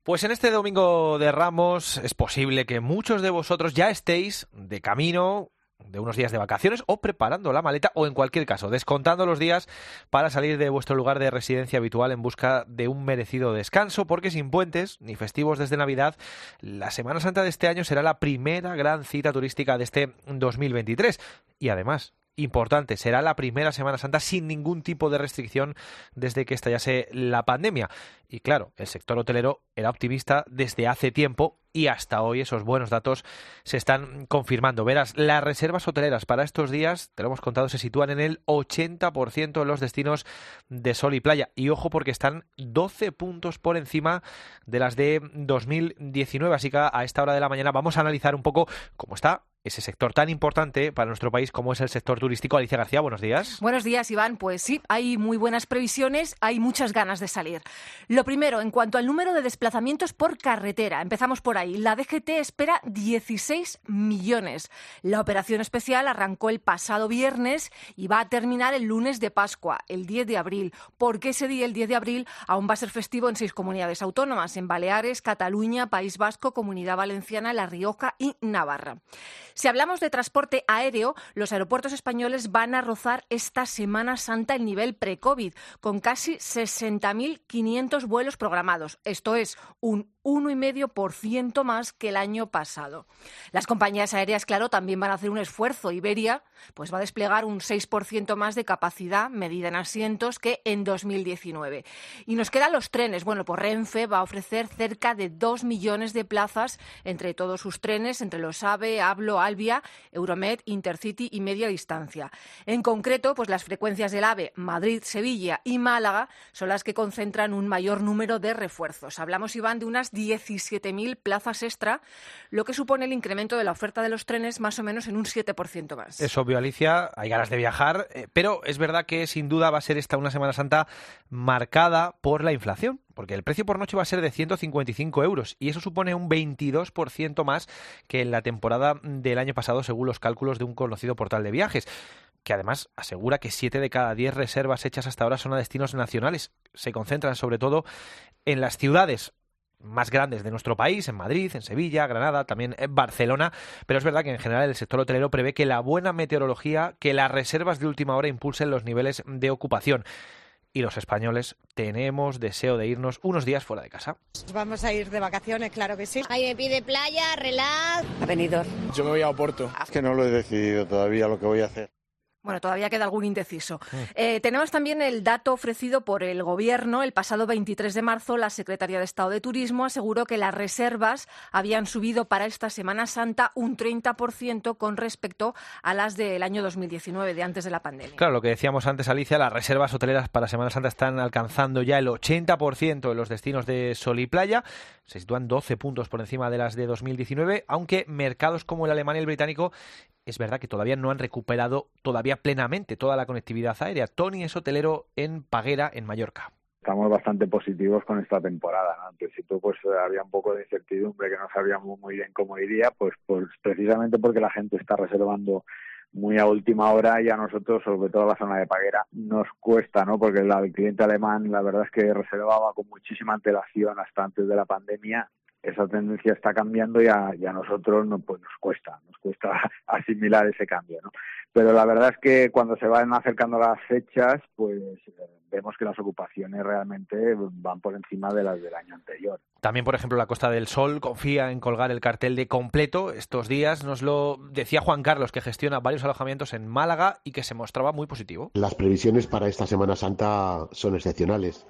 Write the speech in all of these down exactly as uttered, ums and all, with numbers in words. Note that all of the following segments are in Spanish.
Pues en este domingo de Ramos es posible que muchos de vosotros ya estéis de camino de unos días de vacaciones o preparando la maleta o en cualquier caso descontando los días para salir de vuestro lugar de residencia habitual en busca de un merecido descanso, porque sin puentes ni festivos desde Navidad, la Semana Santa de este año será la primera gran cita turística de este dos mil veintitrés y además, importante, será la primera Semana Santa sin ningún tipo de restricción desde que estallase la pandemia. Y claro, el sector hotelero era optimista desde hace tiempo y hasta hoy esos buenos datos se están confirmando. Verás, las reservas hoteleras para estos días, te lo hemos contado, se sitúan en el ochenta por ciento en los destinos de sol y playa. Y ojo porque están doce puntos por encima de las de dos mil diecinueve. Así que a esta hora de la mañana vamos a analizar un poco cómo está ese sector tan importante para nuestro país como es el sector turístico. Alicia García, buenos días. Buenos días, Iván. Pues sí, hay muy buenas previsiones, hay muchas ganas de salir. Lo primero, en cuanto al número de desplazamientos por carretera, empezamos por ahí. La D G T espera dieciséis millones. La operación especial arrancó el pasado viernes y va a terminar el lunes de Pascua, el diez de abril, porque ese día, el diez de abril, aún va a ser festivo en seis comunidades autónomas, en Baleares, Cataluña, País Vasco, Comunidad Valenciana, La Rioja y Navarra. Si hablamos de transporte aéreo, los aeropuertos españoles van a rozar esta Semana Santa el nivel pre-COVID, con casi sesenta mil quinientos vuelos programados. Esto es un uno coma cinco por ciento más que el año pasado. Las compañías aéreas, claro, también van a hacer un esfuerzo. Iberia pues va a desplegar un seis por ciento más de capacidad medida en asientos que en dos mil diecinueve. Y nos quedan los trenes. Bueno, pues Renfe va a ofrecer cerca de dos millones de plazas entre todos sus trenes, entre los AVE, Hablo, Albia, Euromed, Intercity y media distancia. En concreto, pues las frecuencias del AVE Madrid, Sevilla y Málaga son las que concentran un mayor número de refuerzos. Hablamos, Iván, de unas diecisiete mil plazas extra, lo que supone el incremento de la oferta de los trenes más o menos en un siete por ciento más. Es obvio, Alicia, hay ganas de viajar, eh, pero es verdad que sin duda va a ser esta una Semana Santa marcada por la inflación, porque el precio por noche va a ser de ciento cincuenta y cinco euros y eso supone un veintidós por ciento más que en la temporada del año pasado, según los cálculos de un conocido portal de viajes, que además asegura que siete de cada diez reservas hechas hasta ahora son a destinos nacionales. Se concentran sobre todo en las ciudades más grandes de nuestro país, en Madrid, en Sevilla, Granada, también en Barcelona, pero es verdad que en general el sector hotelero prevé que la buena meteorología, que las reservas de última hora impulsen los niveles de ocupación. Y los españoles tenemos deseo de irnos unos días fuera de casa. Vamos a ir de vacaciones, claro que sí. Ahí me pide playa, relax. A Benidorm. Yo me voy a Oporto. Es que no lo he decidido todavía lo que voy a hacer. Bueno, todavía queda algún indeciso. Eh, tenemos también el dato ofrecido por el Gobierno. El pasado veintitrés de marzo, la Secretaría de Estado de Turismo aseguró que las reservas habían subido para esta Semana Santa un treinta por ciento con respecto a las del año dos mil diecinueve, de antes de la pandemia. Claro, lo que decíamos antes, Alicia, las reservas hoteleras para Semana Santa están alcanzando ya el ochenta por ciento en los destinos de sol y playa. Se sitúan doce puntos por encima de las de dos mil diecinueve, aunque mercados como el alemán y el británico es verdad que todavía no han recuperado todavía plenamente toda la conectividad aérea. Tony es hotelero en Paguera, en Mallorca. Estamos bastante positivos con esta temporada, ¿no? Al principio pues había un poco de incertidumbre, que no sabíamos muy bien cómo iría, pues, pues precisamente porque la gente está reservando muy a última hora y a nosotros, sobre todo la zona de Paguera, nos cuesta, ¿no? Porque la, el cliente alemán la verdad es que reservaba con muchísima antelación hasta antes de la pandemia. Esa tendencia está cambiando y a, y a nosotros no, pues nos cuesta, nos cuesta asimilar ese cambio, ¿no? Pero la verdad es que cuando se van acercando las fechas, pues vemos que las ocupaciones realmente van por encima de las del año anterior. También, por ejemplo, la Costa del Sol confía en colgar el cartel de completo estos días. Nos lo decía Juan Carlos, que gestiona varios alojamientos en Málaga y que se mostraba muy positivo. Las previsiones para esta Semana Santa son excepcionales.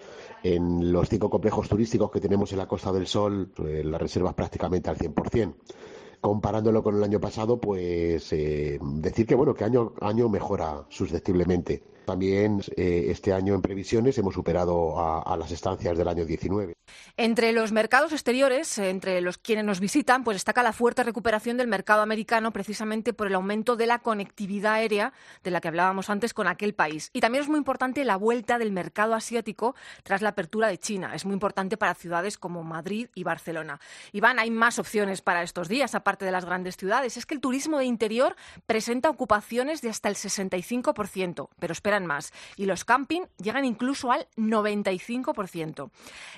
En los cinco complejos turísticos que tenemos en la Costa del Sol, eh, las reservas prácticamente al cien por ciento. Comparándolo con el año pasado, pues eh, decir que bueno que año año mejora susceptiblemente. También eh, este año en previsiones hemos superado a, a las estancias del año diecinueve. Entre los mercados exteriores, entre los quienes nos visitan, pues destaca la fuerte recuperación del mercado americano, precisamente por el aumento de la conectividad aérea de la que hablábamos antes con aquel país. Y también es muy importante la vuelta del mercado asiático tras la apertura de China. Es muy importante para ciudades como Madrid y Barcelona. Iván, hay más opciones para estos días, aparte de las grandes ciudades. Es que el turismo de interior presenta ocupaciones de hasta el sesenta y cinco por ciento, pero esperan más. Y los camping llegan incluso al noventa y cinco por ciento. La Asociación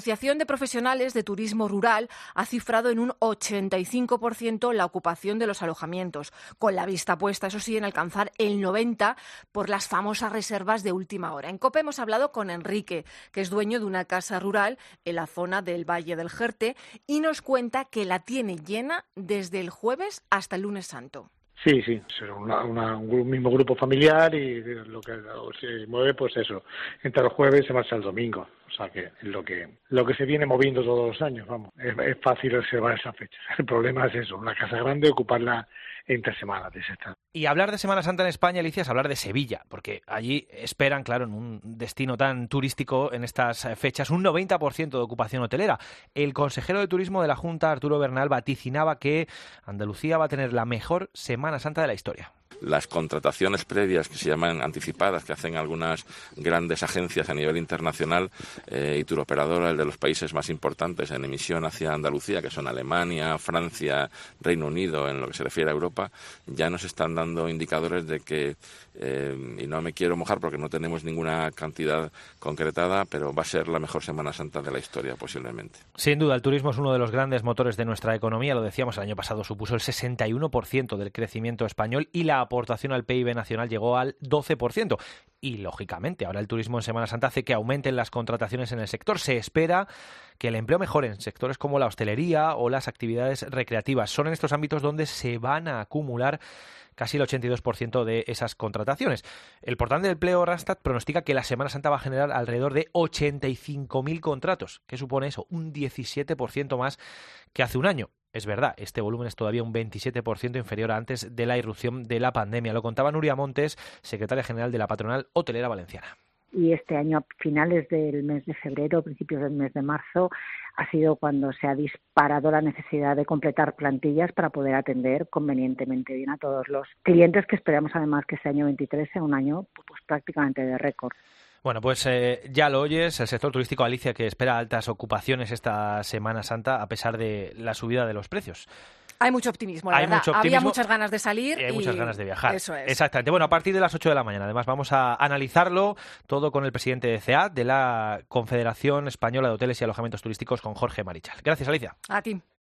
Asociación de Profesionales de Turismo Rural ha cifrado en un ochenta y cinco por ciento la ocupación de los alojamientos, con la vista puesta, eso sí, en alcanzar el noventa por ciento por las famosas reservas de última hora. En COPE hemos hablado con Enrique, que es dueño de una casa rural en la zona del Valle del Jerte, y nos cuenta que la tiene llena desde el jueves hasta el lunes santo. Sí, sí, es una, una, un mismo grupo familiar y lo que se mueve, pues eso, entre los jueves se marcha el domingo, o sea que es lo que lo que se viene moviendo todos los años, vamos, es, es fácil reservar esas fechas. El problema es eso, una casa grande, ocuparla entre semanas de esta. Y hablar de Semana Santa en España, Alicia, es hablar de Sevilla, porque allí esperan, claro, en un destino tan turístico en estas fechas, un noventa por ciento de ocupación hotelera. El consejero de Turismo de la Junta, Arturo Bernal, vaticinaba que Andalucía va a tener la mejor Semana Santa de la historia. Las contrataciones previas, que se llaman anticipadas, que hacen algunas grandes agencias a nivel internacional eh, y turoperadora, el de los países más importantes en emisión hacia Andalucía, que son Alemania, Francia, Reino Unido, en lo que se refiere a Europa, ya nos están dando indicadores de que, eh, y no me quiero mojar porque no tenemos ninguna cantidad concretada, pero va a ser la mejor Semana Santa de la historia posiblemente. Sin duda, el turismo es uno de los grandes motores de nuestra economía, lo decíamos, el año pasado supuso el sesenta y uno por ciento del crecimiento español y la aportación al P I B nacional llegó al doce por ciento. Y, lógicamente, ahora el turismo en Semana Santa hace que aumenten las contrataciones en el sector. Se espera que el empleo mejore en sectores como la hostelería o las actividades recreativas. Son en estos ámbitos donde se van a acumular casi el ochenta y dos por ciento de esas contrataciones. El portal de empleo Randstad pronostica que la Semana Santa va a generar alrededor de ochenta y cinco mil contratos. ¿Qué supone eso? Un diecisiete por ciento más que hace un año. Es verdad, este volumen es todavía un veintisiete por ciento inferior a antes de la irrupción de la pandemia. Lo contaba Nuria Montes, secretaria general de la Patronal Hotelera Valenciana. Y este año, a finales del mes de febrero, principios del mes de marzo, ha sido cuando se ha disparado la necesidad de completar plantillas para poder atender convenientemente bien a todos los clientes, que esperamos además que este año veintitrés sea un año pues prácticamente de récord. Bueno, pues eh, ya lo oyes, el sector turístico, Alicia, que espera altas ocupaciones esta Semana Santa a pesar de la subida de los precios. Hay mucho optimismo, la hay verdad. Mucho optimismo, había muchas ganas de salir y hay y muchas ganas de viajar. Eso es. Exactamente. Bueno, a partir de las ocho de la mañana, además, vamos a analizarlo todo con el presidente de C E A T, de la Confederación Española de Hoteles y Alojamientos Turísticos, con Jorge Marichal. Gracias, Alicia. A ti.